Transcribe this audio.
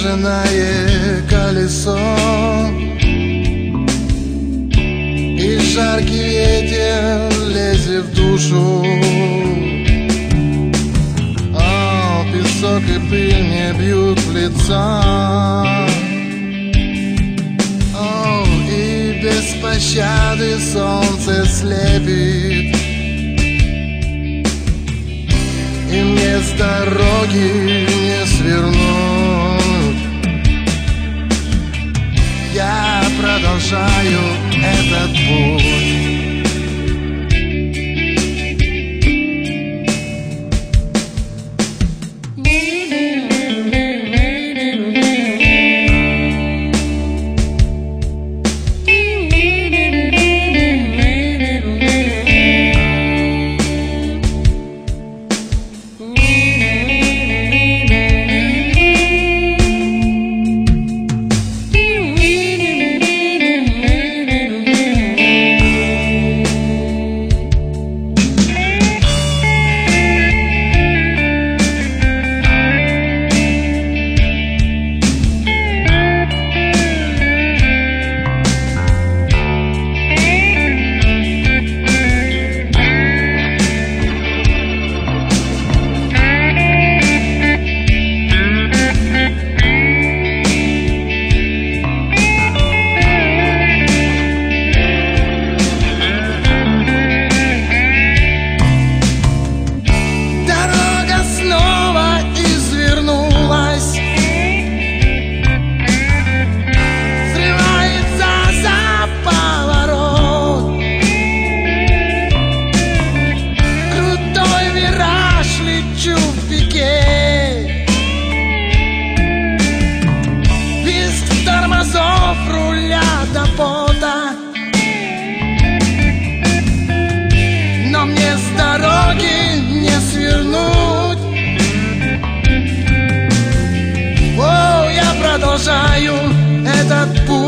бешеное колесо, и жаркий ветер лезет в душу. О, песок и пыль мне бьют в лицо. О, и без пощады солнце слепит, и мне с дороги не свернуть. Я продолжаю этот путь. Но мне с дороги не свернуть. О, я продолжаю этот путь.